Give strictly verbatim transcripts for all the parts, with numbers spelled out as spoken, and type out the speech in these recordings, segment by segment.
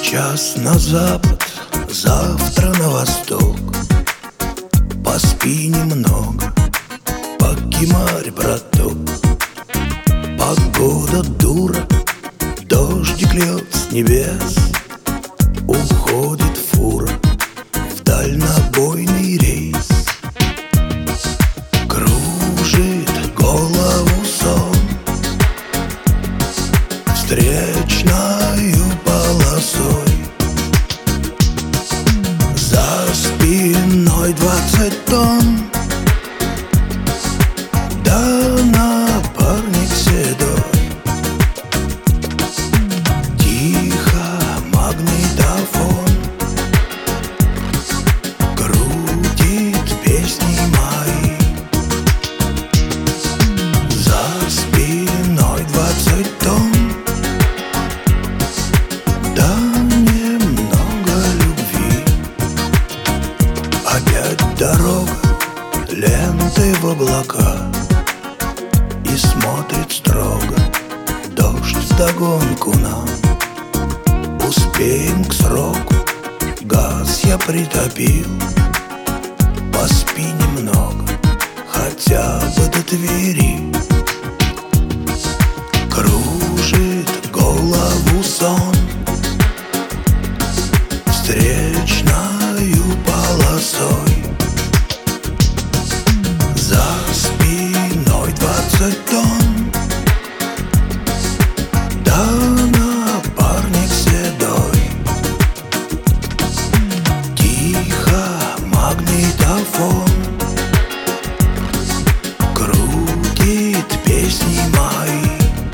Сейчас на запад, завтра на восток. Поспи немного, покемарь, браток. Погода дура, дождик льет с небес. Уходит фура в дальнобойный рейс. Кружит голову сон встречною полосой. За спиной двадцать тонн, да напарник седой. Тихо магнитофон крутит песни мои. За спиной двадцать тонн, да немного любви. Опять дорога, ленты в облака, и смотрит строго дождь вдогонку нам. Успеем к сроку, газ я притопил. Поспи немного, хотя бы до Твери. Кружит голову сон встречною полосой. За спиной двадцать тонн, да напарник седой. Тихо магнитофон крутит песни мои.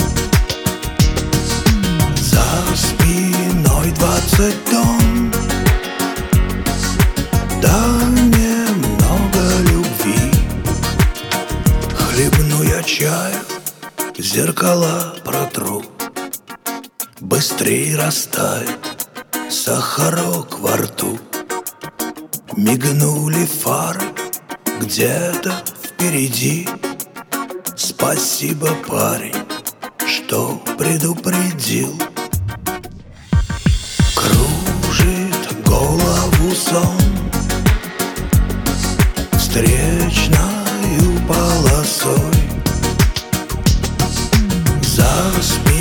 За спиной двадцать тонн, да немного любви. Хлебну я чаю, зеркала протру. Быстрей растает сахарок во рту. Мигнули фары где-то впереди. Спасибо, парень, что предупредил. Кружит голову сон встречною полосой. За спиной